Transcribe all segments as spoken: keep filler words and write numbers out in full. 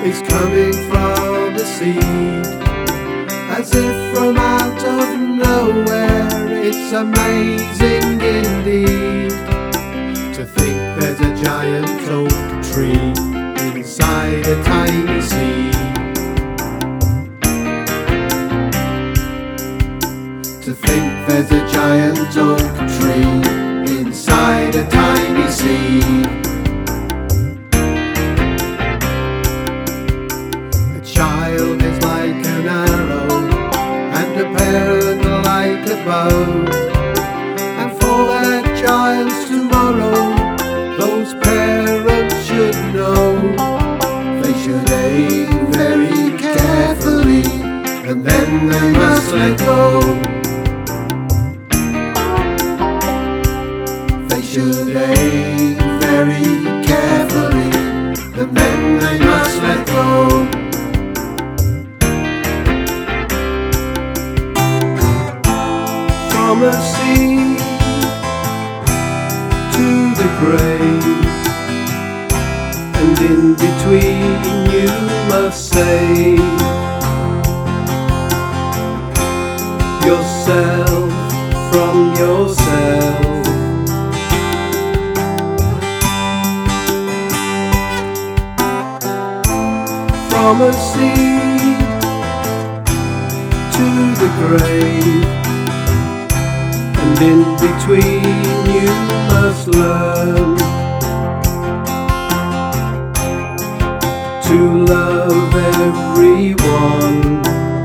is coming from the seed, as if from out of nowhere. It's amazing indeed to think there's a giant oak tree inside a tiny seed. To think there's a giant oak tree inside a tiny seed. A child is like an arrow, and a parent like a bow. And for that child's tomorrow, those parents should know. They should aim very carefully, and then they must let go. They should aim very carefully, and then they must let go. From a seed to the grave, and in between you must save yourself from yourself. From a seed to the grave, and in between you must learn to love everyone.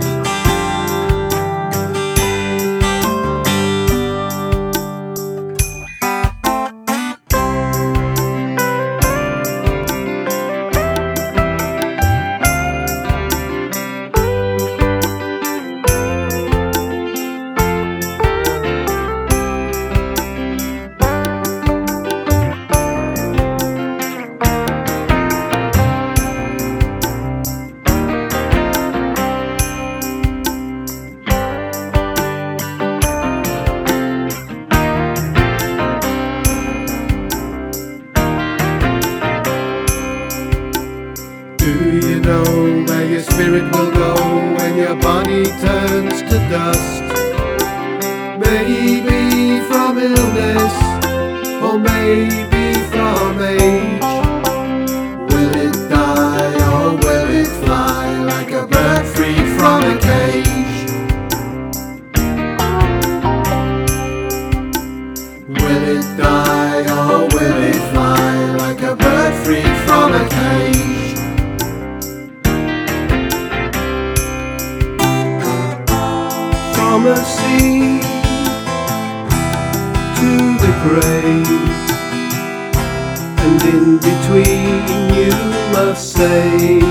Do you know where your spirit will go when your body turns to dust? Maybe from illness, or maybe from age. Will it die or will it fly like a bird freed from a cage? Will it die or will it fly like a bird freed from a cage? From a seed to the grave, and in between you must save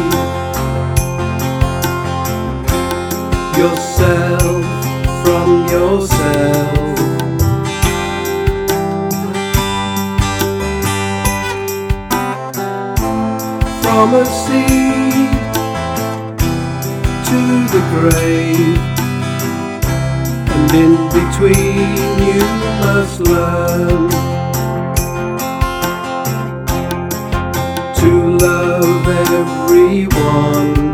yourself from yourself. From a seed to the grave, and in between you must learn to love everyone.